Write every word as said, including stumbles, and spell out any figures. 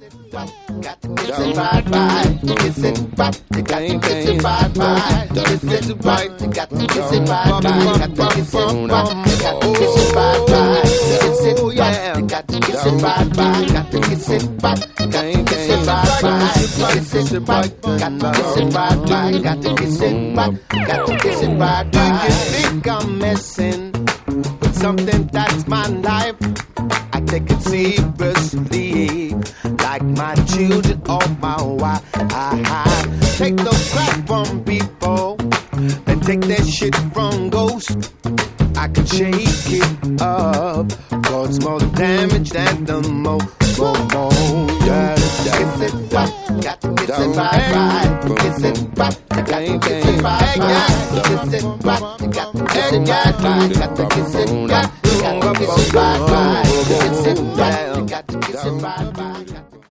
Got to kiss it right, right. Kiss it right. You got to kiss it right, right. Kiss it right. You got to kiss it right, right. Got to kiss it right. You got to kiss it right, right. Kiss it right. You got to kiss it right, right. Got to kiss it right. Got to kiss it right, right. Kiss it right. Got to kiss it right, right. Got to kiss it right. Got to kiss it right, right. Do you think I'm messing with something that's my life? I take it seriously, like my children or my wife. I take no crap from people and take that shit from ghosts. I can shake it up, cause more damage than the mo, mo, mo. Yeah, kiss it right, got to kiss it right, right. Kiss it right, you got to kiss it right, right. Kiss it right, you got to kiss it right, right. Got to kiss it right, you got to kiss it right, right.